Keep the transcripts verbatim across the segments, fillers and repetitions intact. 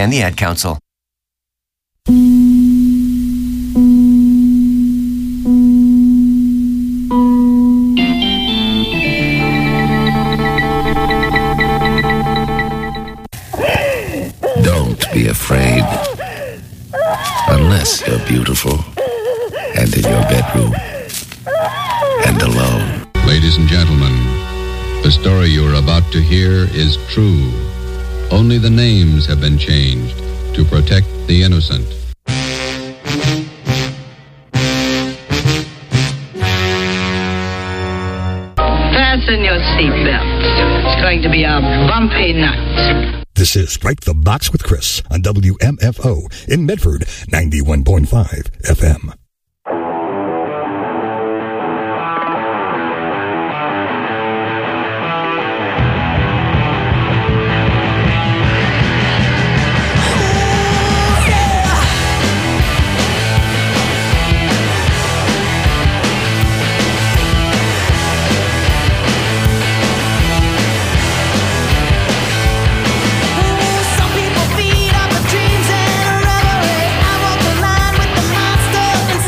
and the Ad Council. Don't be afraid. Unless you're beautiful and in your bedroom and alone. Ladies and gentlemen, the story you're about to hear is true. Only the names have been changed to protect the innocent. Fasten your seatbelts. It's going to be a bumpy night. This is Strike the Box with Chris on W M F O in Medford, ninety-one point five F M. Some people feed on the dreams and a reverie. I walk the line with the monster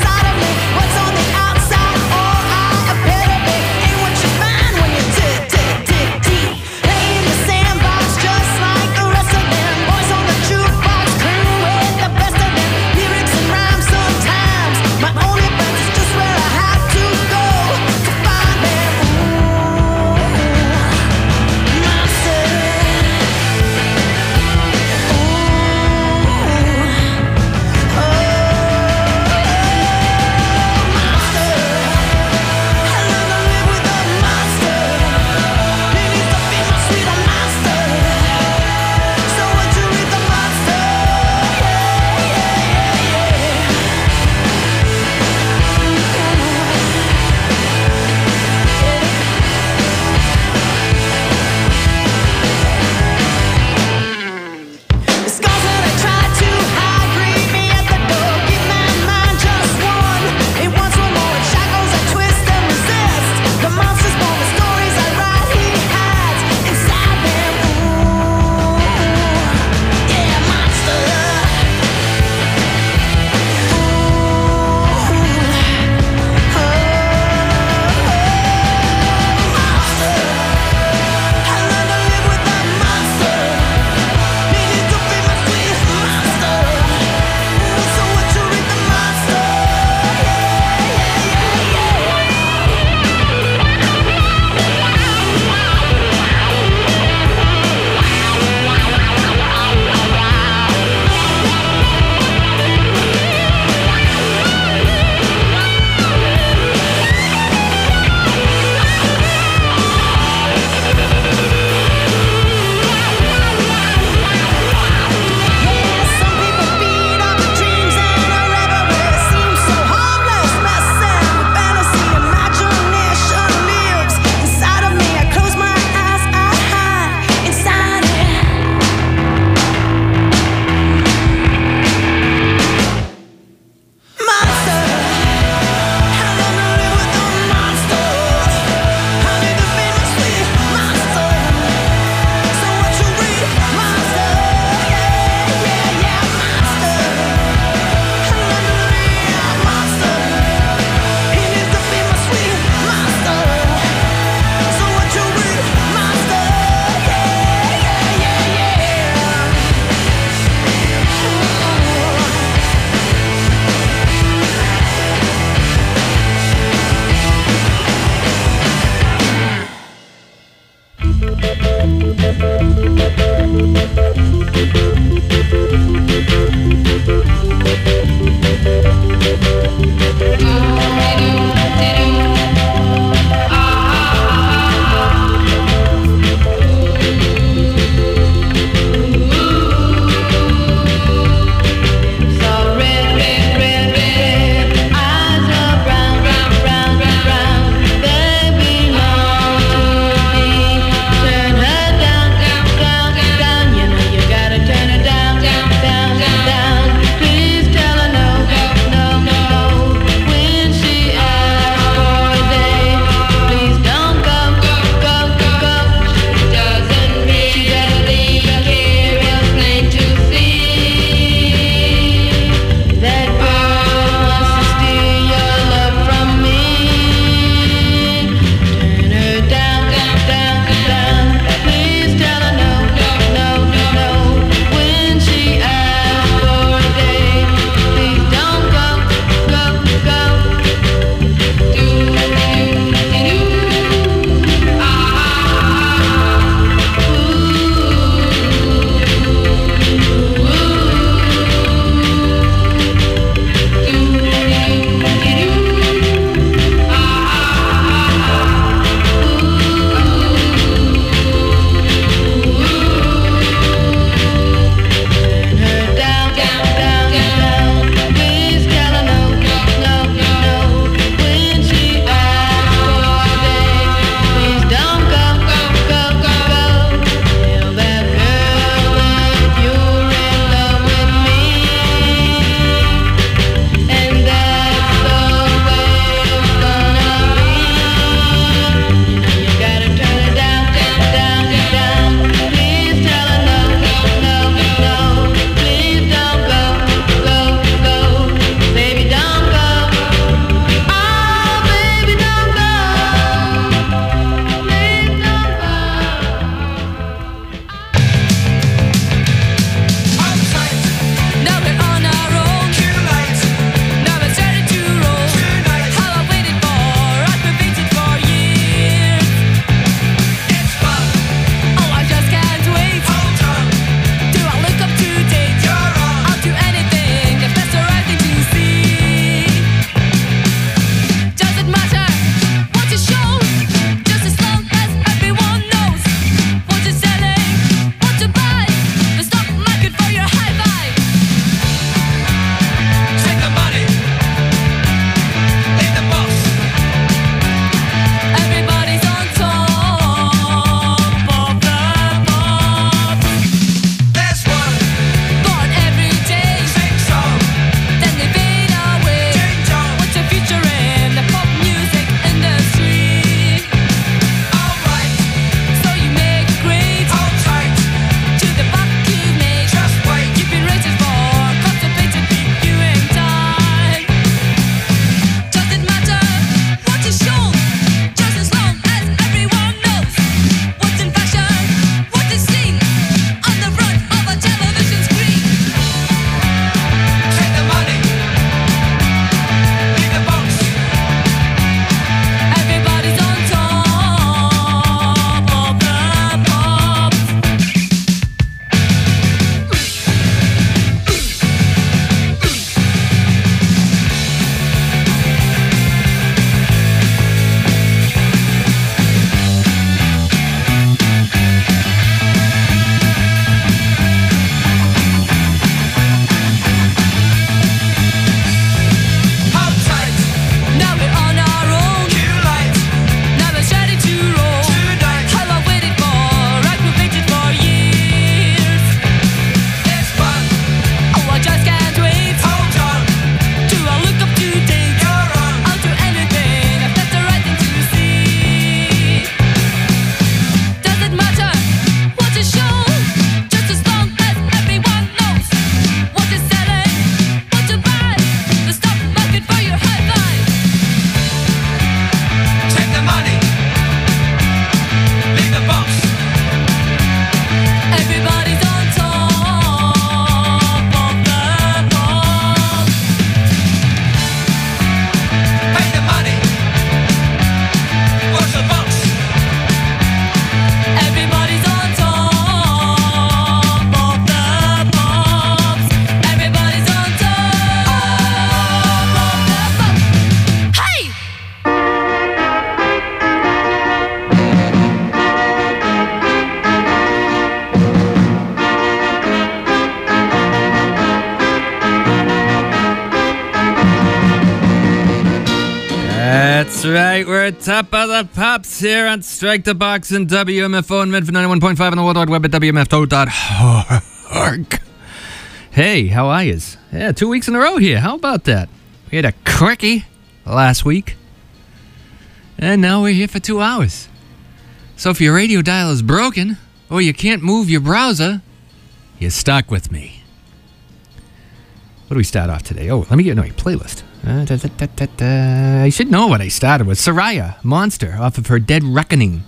That's right. We're at Top of the Pops here on Strike the Box and W M F O and Medford ninety-one point five on the World Wide Web at W M F O dot org. Hey, how are yous? Yeah, two weeks in a row here. How about that? We had a quickie last week, and now we're here for two hours. So if your radio dial is broken, or you can't move your browser, you're stuck with me. What do we start off today? Oh, let me get no playlist. Uh, da, da, da, da, da. I should know what I started with. Soraya Monster off of her Dead Reckoning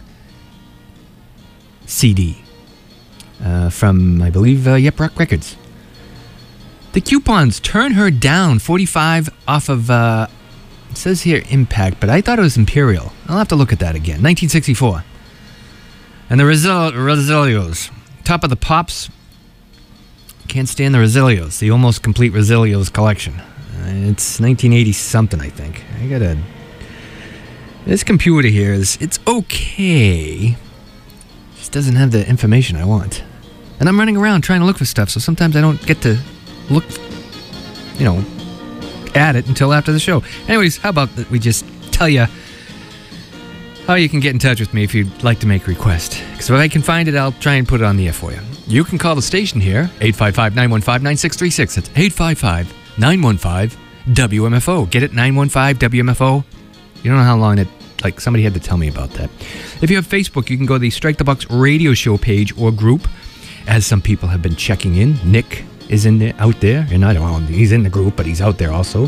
C D uh, from, I believe, uh, Yep Rock Records. The Coupons Turn Her Down, forty-five off of, uh, it says here Impact, but I thought it was Imperial. I'll have to look at that again. nineteen sixty-four. And the Rosil- Rosilios, Top of the Pops. Can't stand the Rosilios, the almost complete Rosilios collection. Uh, it's nineteen eighty something, I think. I gotta. This computer here is. It's okay. Just doesn't have the information I want. And I'm running around trying to look for stuff, so sometimes I don't get to look, you know, at it until after the show. Anyways, how about that we just tell you how you can get in touch with me if you'd like to make a request. Because if I can find it, I'll try and put it on the air for you. You can call the station here, eight five five, nine one five, nine six three six. That's eight five five, nine one five, W M F O. Get it, nine one five, W M F O. You don't know how long it, like, somebody had to tell me about that. If you have Facebook, you can go to the Strike the Box radio show page or group, as some people have been checking in. Nick is in there, out there, and I don't know, he's in the group, but he's out there also.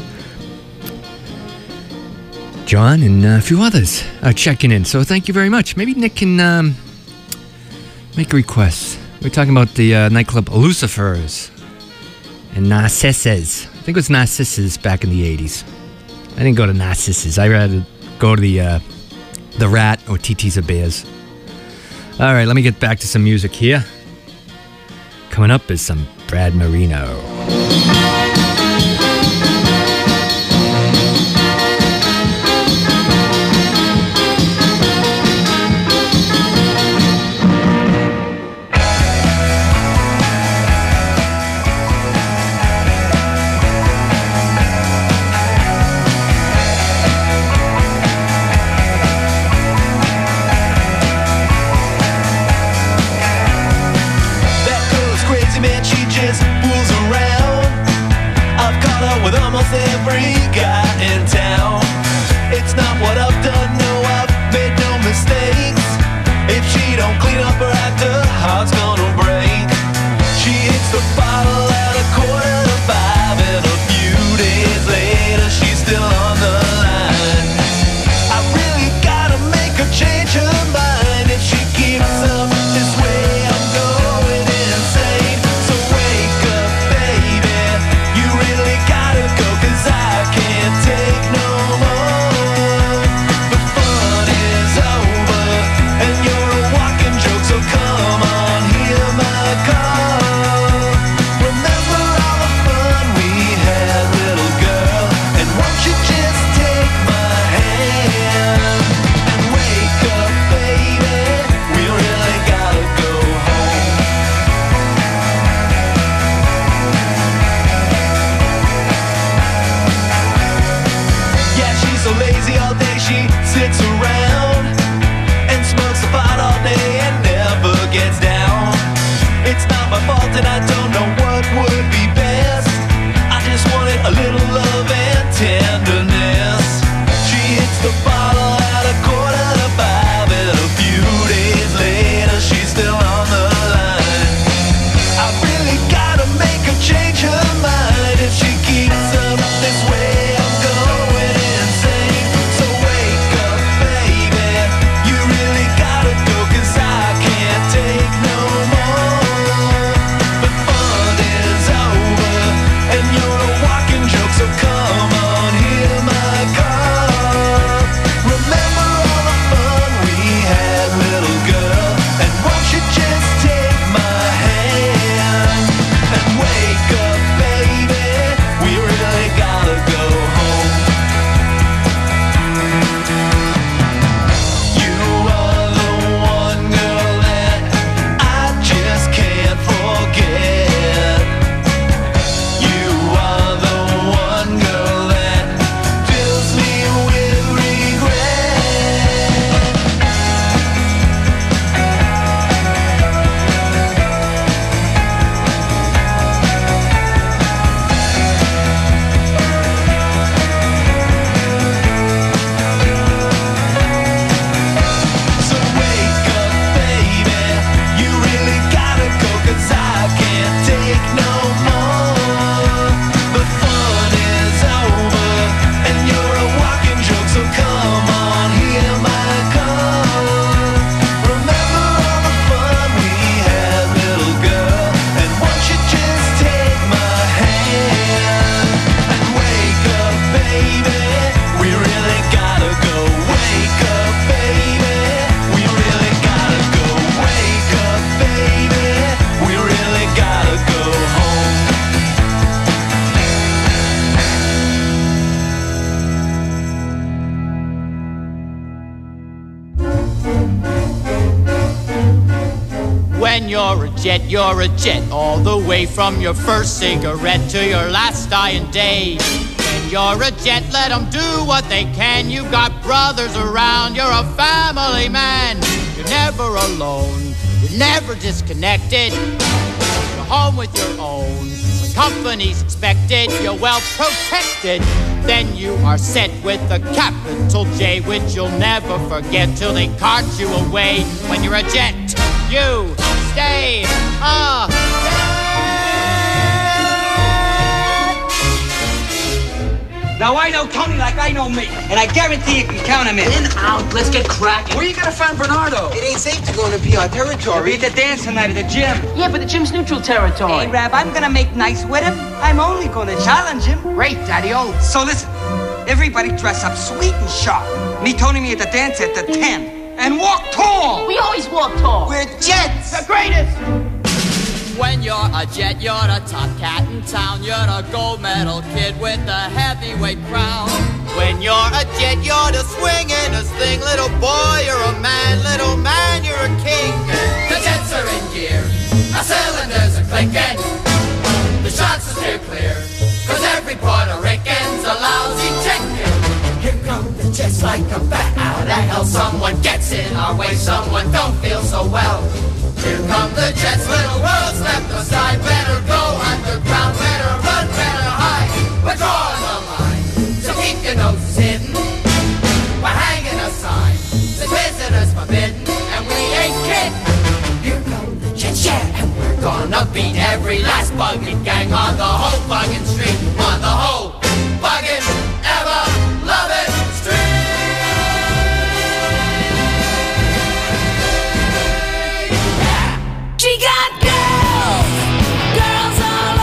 John and a few others are checking in, so thank you very much. Maybe Nick can um, make a request. We're talking about the uh, nightclub Lucifers and Narcissus. I think it was Narcissus back in the eighties. I didn't go to Narcissus. I'd rather go to the uh, the Rat or T T's or Bears. All right, let me get back to some music here. Coming up is some Brad Marino. Every guy in town. It's not what I've done, no, I've made no mistakes. If she don't clean up her act, her heart's gonna break. She hits the bottle at a quarter to five, and a few days later she's still on the line. I really gotta make her change her mind. If she keeps up this way, I'm going insane. So wake up, baby, you really gotta go, 'cause I can't When you're a jet, you're a jet, all the way from your first cigarette to your last dying day. When you're a jet, let them do what they can. You've got brothers around, you're a family man. You're never alone, you're never disconnected. You're home with your own. When company's expected, you're well protected. Then you are set with a capital J, which you'll never forget till they cart you away. When you're a jet, you stay a jet. Now I know Tony like I know me, and I guarantee you can count him in. In, out, let's get cracking. Where you gonna find Bernardo? It ain't safe to go into P R territory. We're at the dance tonight at the gym. Yeah, but the gym's neutral territory. Hey, Rab, I'm gonna make nice with him. I'm only gonna challenge him. Great, Daddy-O. So listen, everybody dress up sweet and sharp. Me, Tony, me at the dance at the ten. And walk tall. We always walk tall. We're jets. The greatest. When you're a jet, you're a top cat in town. You're a gold medal kid with a heavyweight crown. When you're a jet, you're the swingin'est thing. Little boy, you're a man. Little man, you're a king. The jets are in gear. Our cylinders are clinking. The shots are steer clear. Cause every Puerto Rican's a lousy chicken. Here come the jets like a bat out of hell. Someone gets in our way. Someone don't feel so well. Here come the jets, little world's left aside. Better go underground, better run, better hide. We're drawing the line, so keep your noses hidden. We're hanging a sign, the visitors forbidden, and we ain't kidding. Here come the jets, yeah, and we're gonna beat every last bugging gang on the whole bugging street, on the whole bugging, ever loving street. She got girls, girls all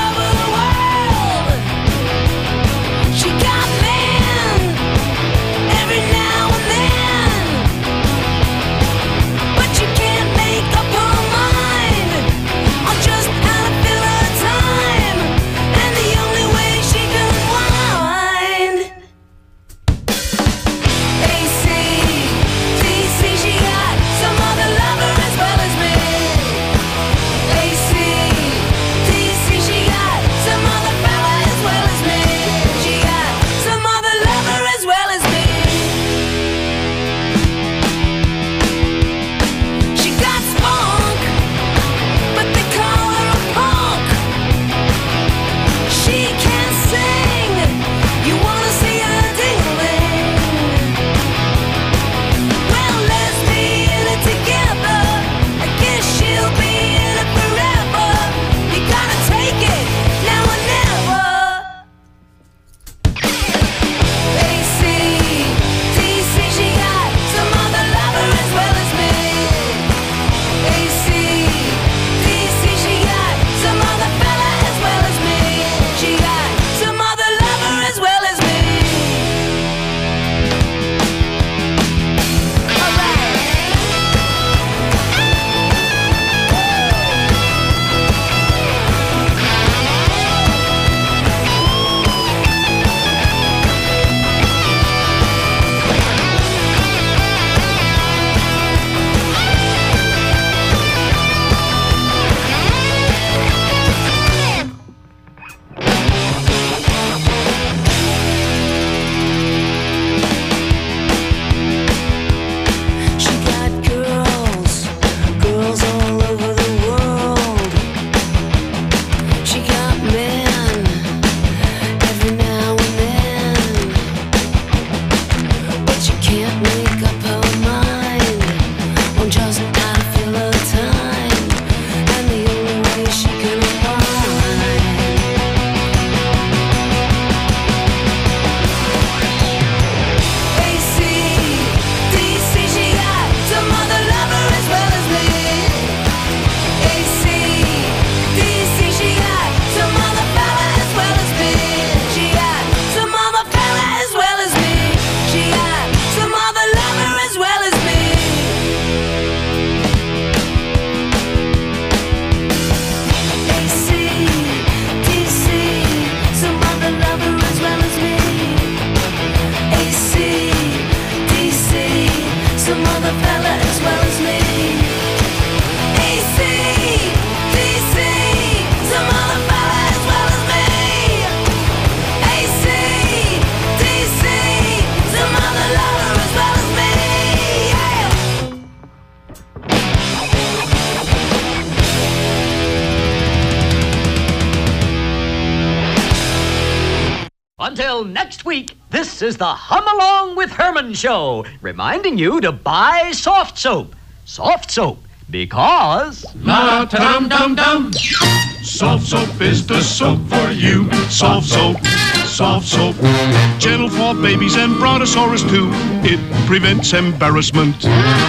Until next week, this is the Hum Along with Herman show, reminding you to buy soft soap. Soft soap, because... La dum dum dum. Soft soap is the soap for you. Soft soap, soft soap. Gentle for babies and brontosaurus too. It prevents embarrassment.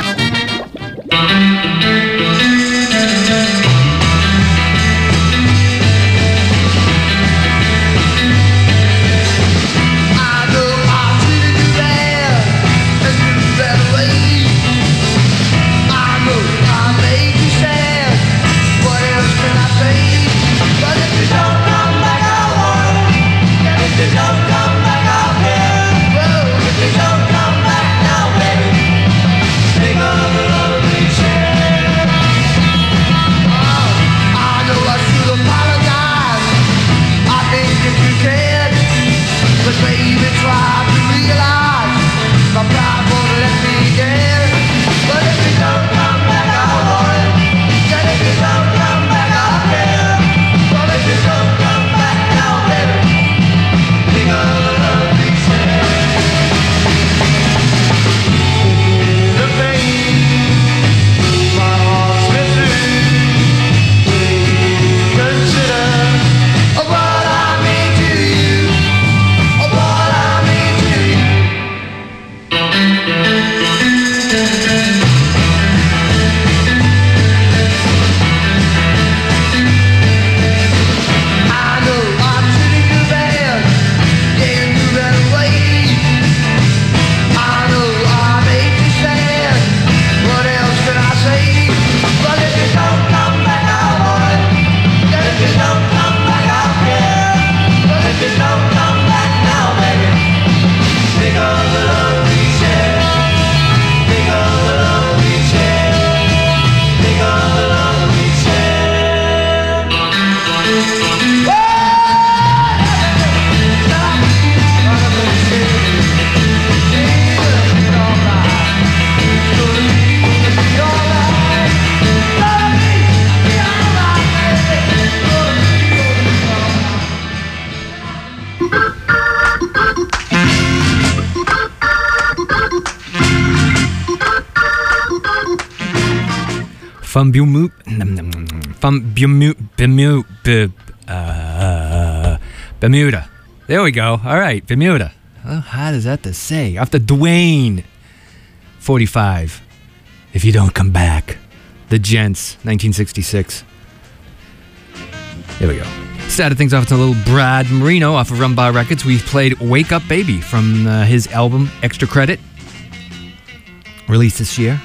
From Bermuda, from Bermuda, uh, Bermuda. There we go. All right, Bermuda. How hard is that to say? After Dwayne, forty-five. If you don't come back, the Gents, nineteen sixty-six. There we go. Started things off with a little Brad Marino off of Rumbar Records. We played "Wake Up Baby" from uh, his album Extra Credit, released this year.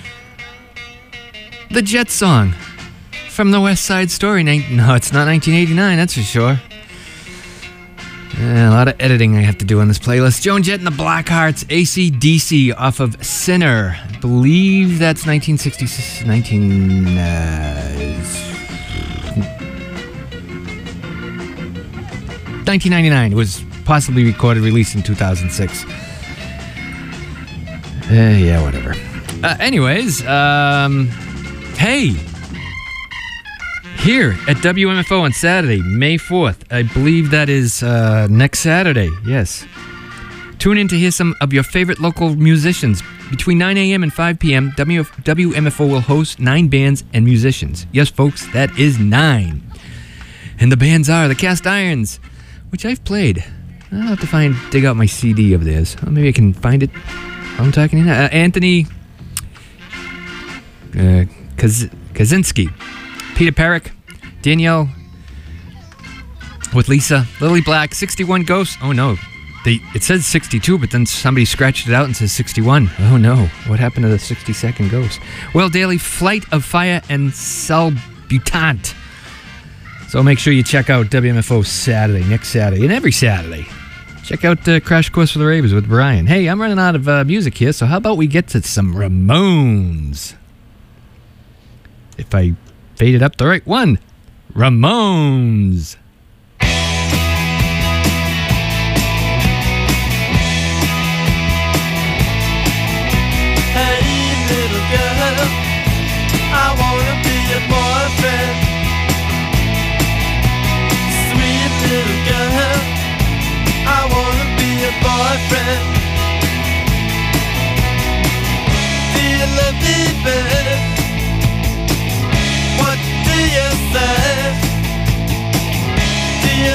The Jet song from the West Side Story. No, it's not nineteen eighty-nine, that's for sure. Yeah, a lot of editing I have to do on this playlist. Joan Jett and the Blackhearts, A C D C off of Sinner. I believe that's nineteen sixty-six, nineteen... Uh, nineteen ninety-nine. It was possibly recorded, released in two thousand six. Uh, yeah, whatever. Uh, anyways, um... hey, here at W M F O on Saturday, May fourth. I believe that is uh, next Saturday, yes. Tune in to hear some of your favorite local musicians. Between nine a.m. and five p.m., W M F O will host nine bands and musicians. Yes, folks, that is nine. And the bands are the Cast Irons, which I've played. I'll have to find, dig out my C D of theirs. Well, maybe I can find it while I'm talking now. Uh, Anthony... Uh, Kaz- Kaczynski, Peter Perrick, Danielle with Lisa, Lily Black, sixty-one Ghosts. Oh no, they, it says sixty-two, but then somebody scratched it out and says sixty-one. Oh no, what happened to the sixty-second Ghost? Well, Daily, Flight of Fire, and Salbutant. So make sure you check out W M F O Saturday, next Saturday, and every Saturday. Check out uh, Crash Course for the Ravers with Brian. Hey, I'm running out of uh, music here, so how about we get to some Ramones? If I faded up the right one. Ramones. Hey, little girl, I wanna be your boyfriend. Sweet little girl, I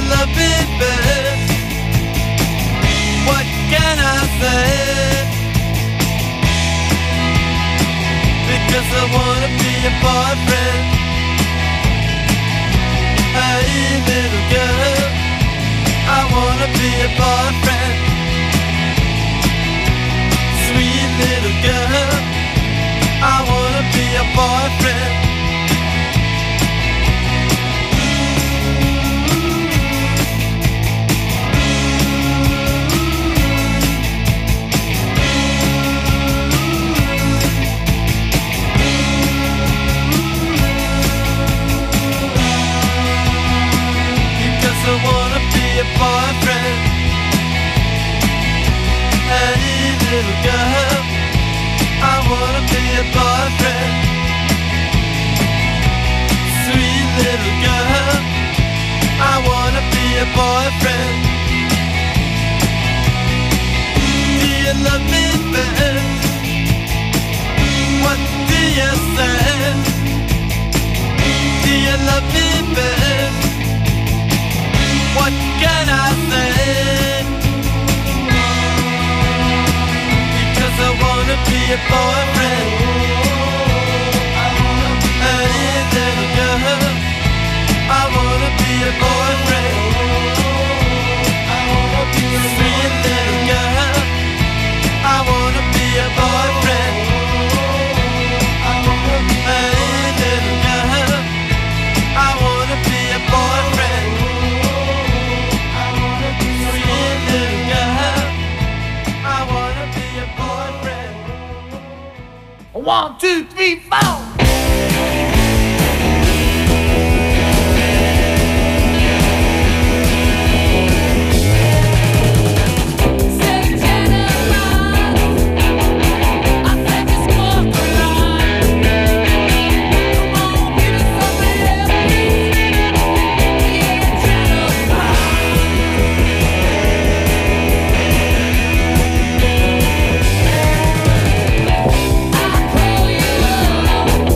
love me best? What can I say? Because I wanna be a boyfriend. Hey little girl, I wanna be a boyfriend. Sweet little girl, I wanna be a boyfriend. Because I wanna be a boyfriend. Hey little girl, I wanna be a boyfriend. Sweet little girl, I wanna be a boyfriend. Do you love me best? What do you say? Do you love me best? What can I say? Because I wanna be a boyfriend. Hey little girl, I wanna be a boyfriend. Sweet little girl, I wanna be a boyfriend. Hey little girl, I wanna be a boyfriend. Sweet little girl, I wanna be a boyfriend. One, two, three, four. I call you love.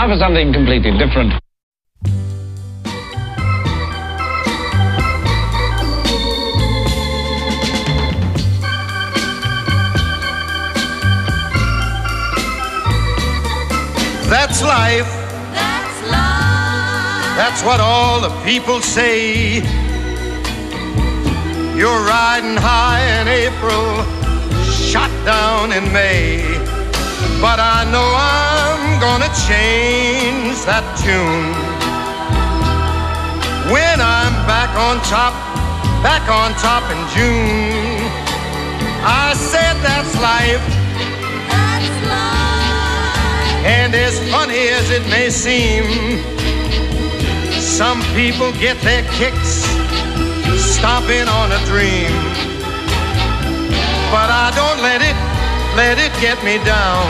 Now for something completely different. That's life. That's life. That's what all the people say. You're riding high in April, shot down in May. But I know I'm gonna change that tune when I'm back on top, back on top in June. I said that's life. That's life. And as funny as it may seem, some people get their kicks stomping on a dream. But I don't let it, let it get me down.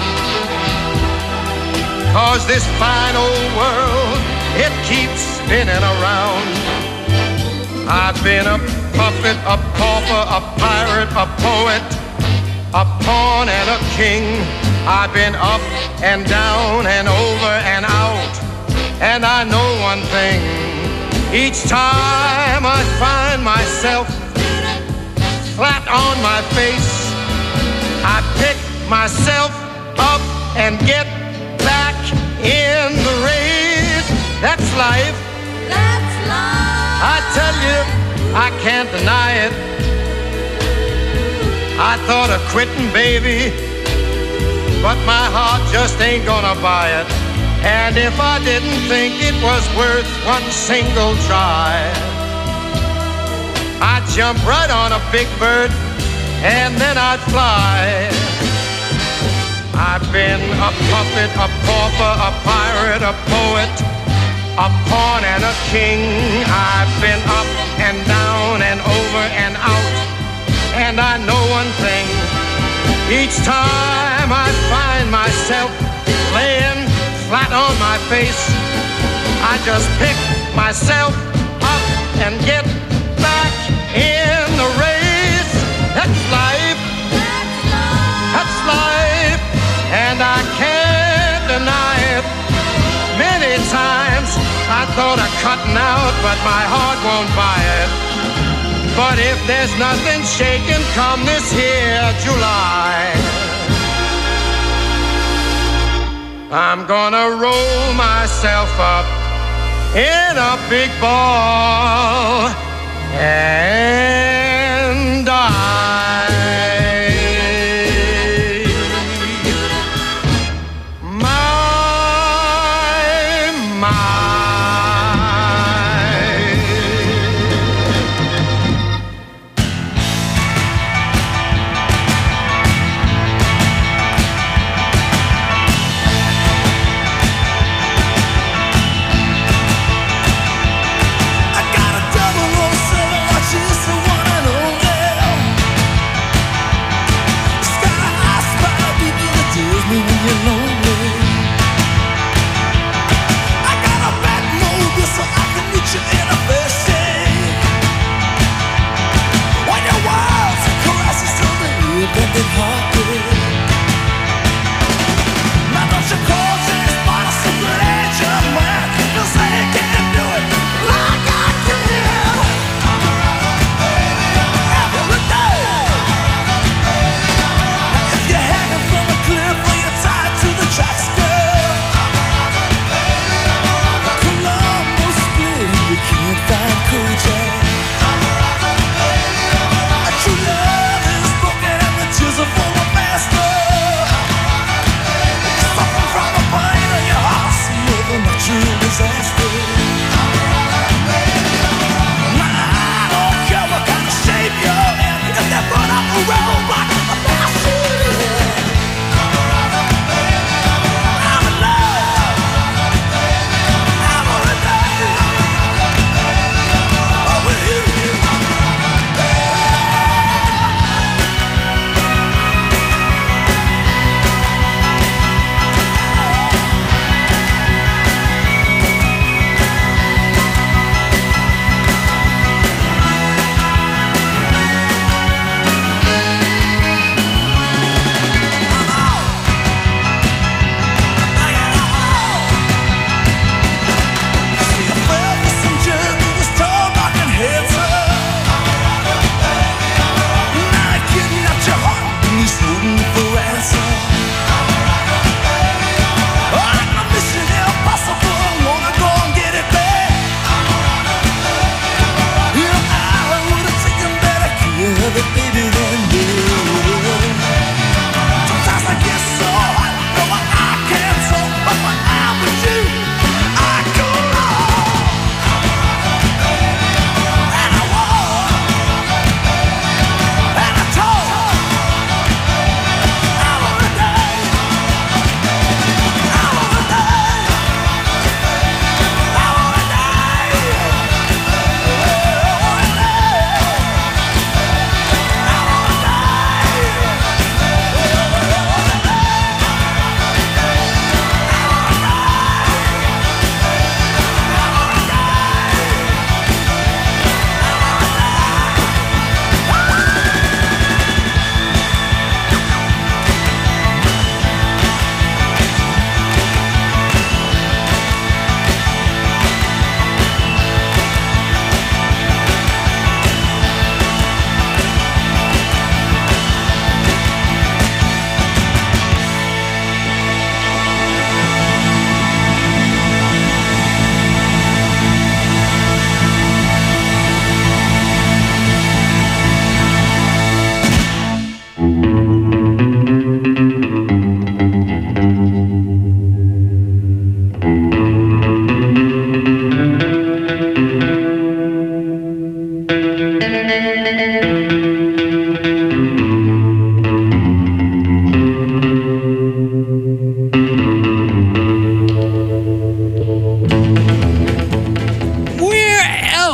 'Cause this fine old world, it keeps spinning around. I've been a puppet, a pauper, a pirate, a poet, a pawn and a king. I've been up and down and over and out. And I know one thing, each time I find myself flat on my face, I pick myself up and get back in the race. That's life. That's life. I tell you, I can't deny it. I thought of quitting, baby, but my heart just ain't gonna buy it. And if I didn't think it was worth one single try, I'd jump right on a big bird and then I'd fly. I've been a puppet, a pauper, a pirate, a poet, a pawn and a king. I've been up and down and over and out. And I know one thing, each time I find myself laying flat on my face, I just pick myself up and get back in the race. That's life. That's life. That's life. And I can't deny it. Many times I thought of cutting out, but my heart won't buy it. But if there's nothing shaking come this here July, I'm gonna roll myself up in a big ball and die. I got a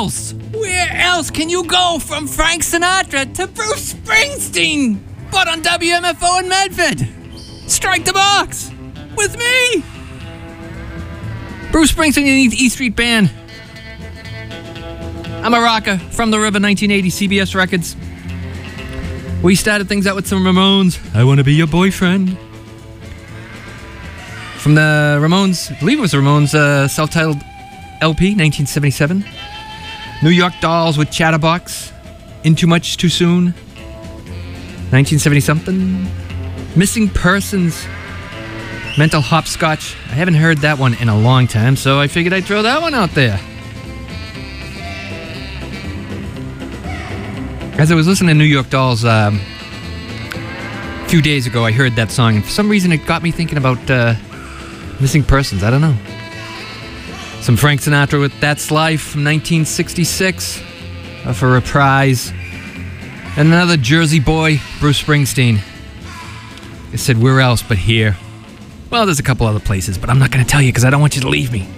else? Where else can you go from Frank Sinatra to Bruce Springsteen but on W M F O in Medford? Strike the box with me. Bruce Springsteen and the E Street Band. I'm a rocker from the River, nineteen eighty, C B S Records. We started things out with some Ramones. I Want to Be Your Boyfriend. From the Ramones, I believe it was the Ramones uh, self-titled L P, nineteen seventy-seven. New York Dolls with Chatterbox. In Too Much Too Soon. nineteen seventy-something. Missing Persons. Mental Hopscotch. I haven't heard that one in a long time, so I figured I'd throw that one out there. As I was listening to New York Dolls um, a few days ago, I heard that song, and for some reason it got me thinking about uh, Missing Persons. I don't know. Some Frank Sinatra with That's Life from nineteen sixty-six uh, for Reprise. And another Jersey boy, Bruce Springsteen. I said, where else but here? Well, there's a couple other places, but I'm not going to tell you because I don't want you to leave me.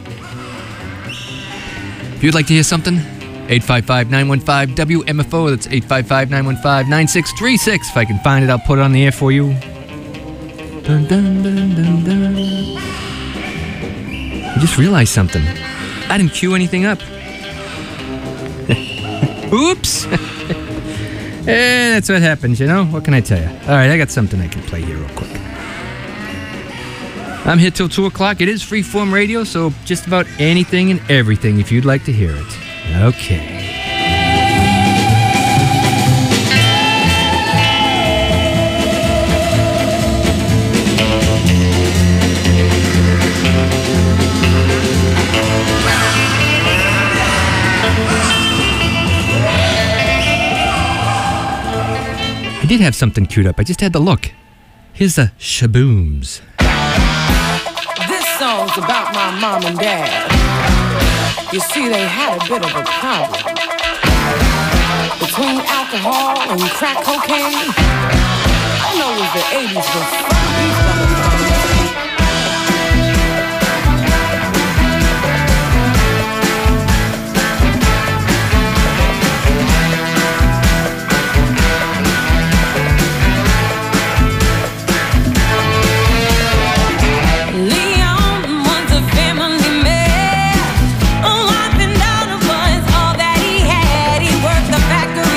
If you'd like to hear something, eight five five, nine one five, W M F O. That's eight five five, nine one five, nine six three six. If I can find it, I'll put it on the air for you. Dun, dun, dun, dun, dun. I just realized something. I didn't cue anything up. Oops. Eh, that's what happens, you know? What can I tell you? All right, I got something I can play here real quick. I'm here till two o'clock. It is freeform radio, so just about anything and everything if you'd like to hear it. Okay. I did have something queued up. I just had to look. Here's the Shabooms. This song's about my mom and dad. You see, they had a bit of a problem. Between alcohol and crack cocaine, I know it was the eighties, but these fellas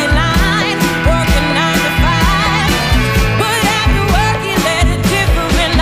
Working nine to five, but after work he led a different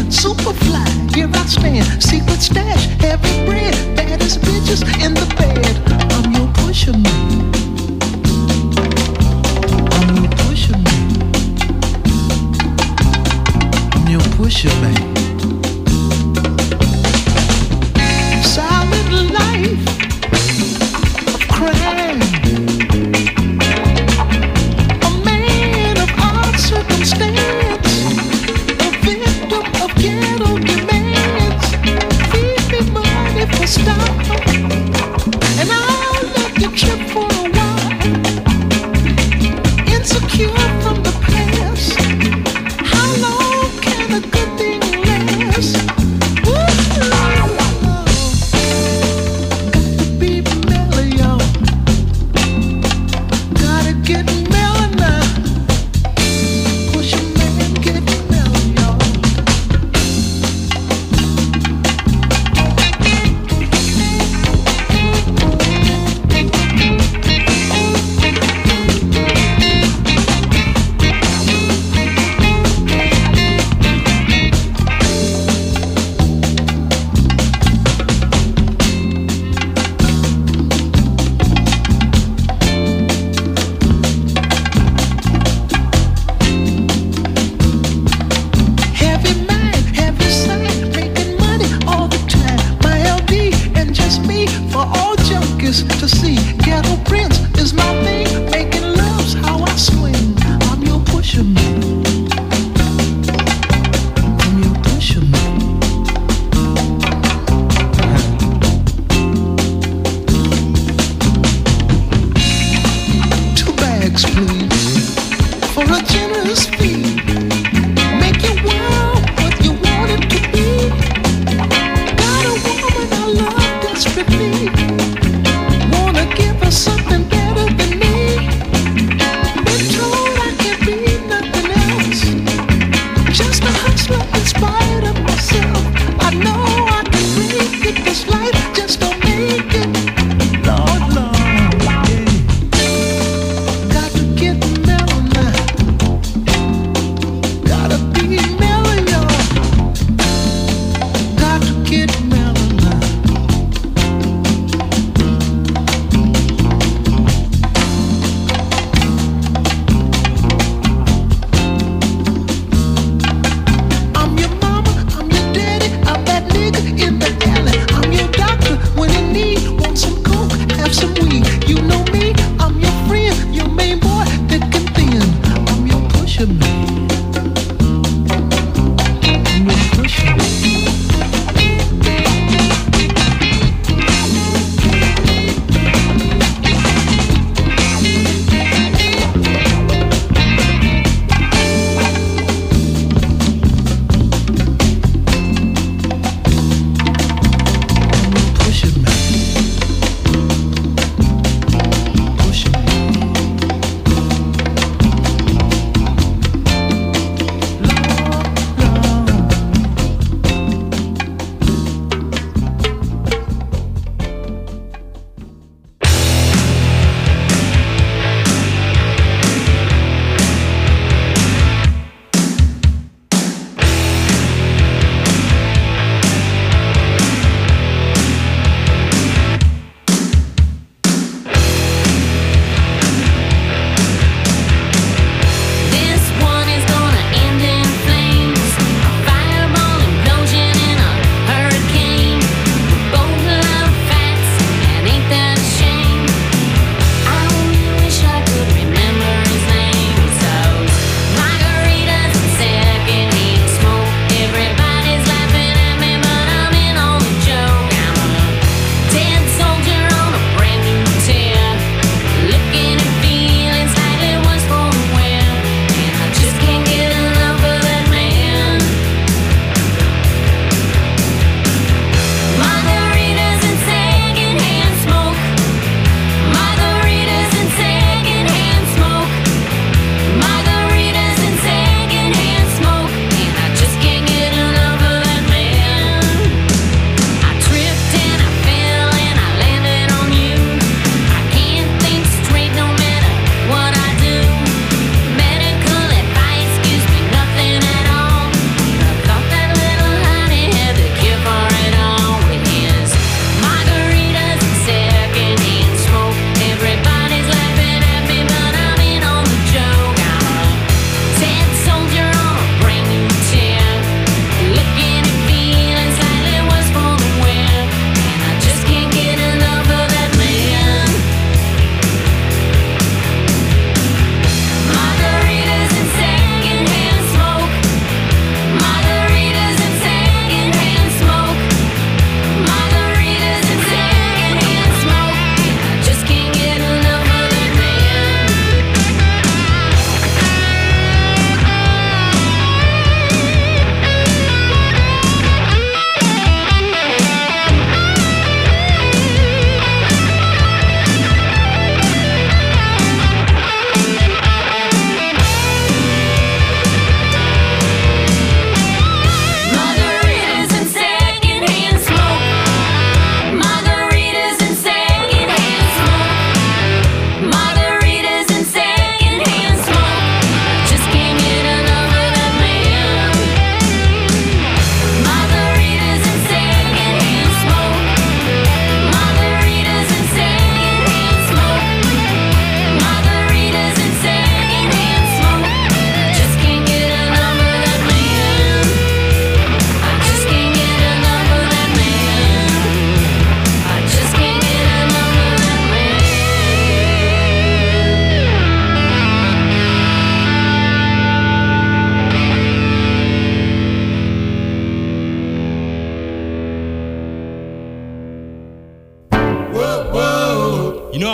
super fly, here I stand, secret stash, heavy bread, baddest bitches in the bed. I'm your pusher man. I'm your pusher man. I'm your pusher man. Silent life of crime. A man of odd circumstance. A victim of ghetto demands. Feed me money for stop. And I'll let you trip for a while. Insecure from the past. How long can a good thing last? To see ghetto prince is my thing. Making love's how I swing. I'm your pusher man. I'm your pusher man. Two bags, please, for a generous fee. Make your world what you want it to be. Got a woman I love desperately. Give us something better than me. Been told I can't be nothing else. Just a hustler in spite of myself. I know I can make it. This life just don't make it. Lord, Lord, yeah. Got to get mellow now. Gotta be mellow, y'all. Got to get mellow now. I'm your mom.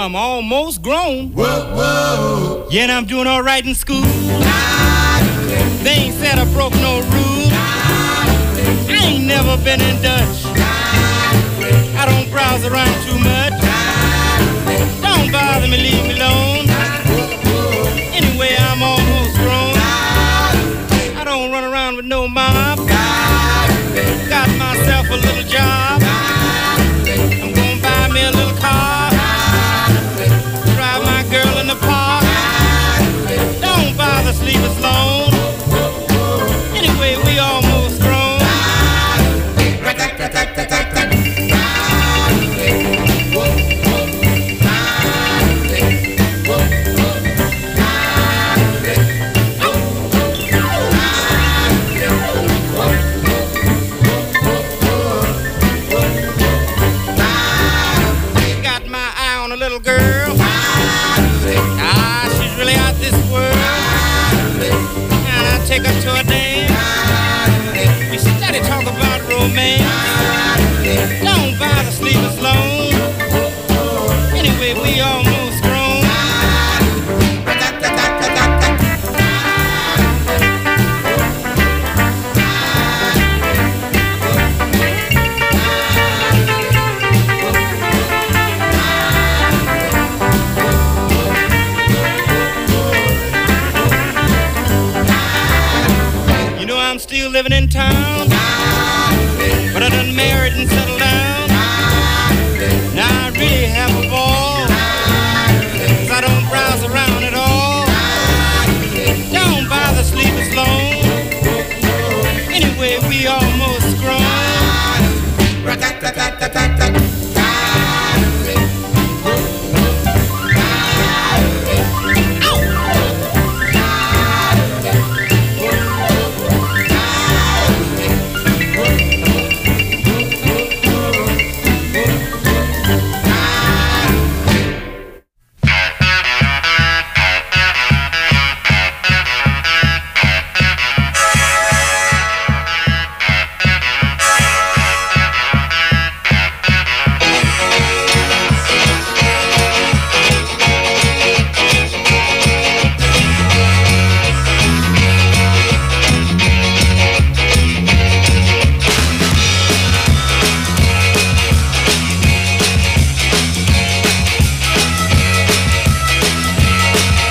I'm almost grown. Whoa, whoa. Yeah, and I'm doing all right in school. They ain't said I broke no rules. I ain't never been in Dutch. I don't browse around too much. Don't bother me, leave me alone. Anyway, I'm almost grown. I don't run around with no mob. Got myself a little job. I'm gonna buy me a little car. Drive my girl in the park. Don't bother, sleep us alone. Anyway, we almost grown. Got my eye on a little girl. Ah, she's really out this world. And I take her to a dance. We steady talk about romance. Don't bother, sleep us alone. Anyway, we almost grown. You know I'm still living in town, but I done married and settled down. Now I really have a ball, 'cause I don't browse around at all. Don't bother, sleep us alone. Anyway, we almost grown.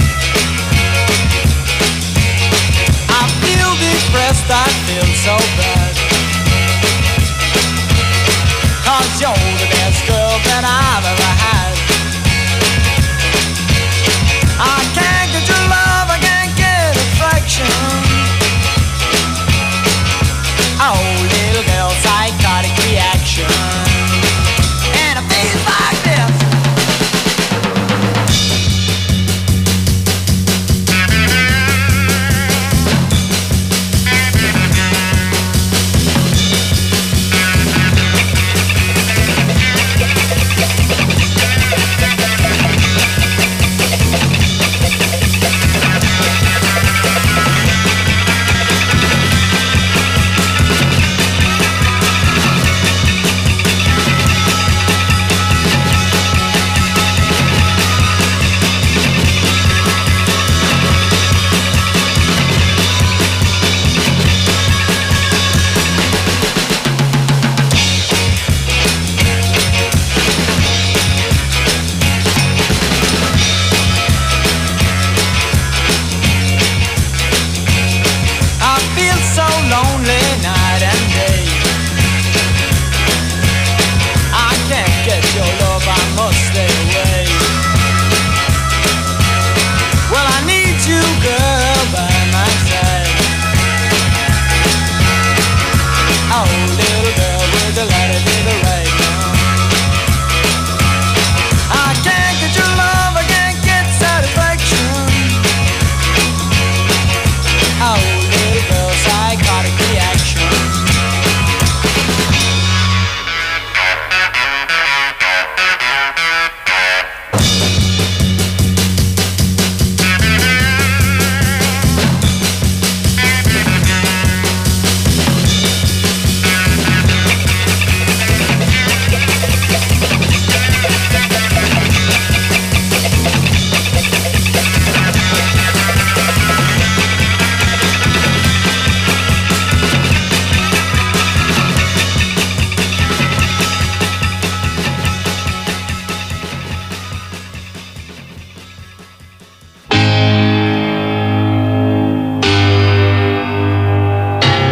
I feel depressed, I feel so bad.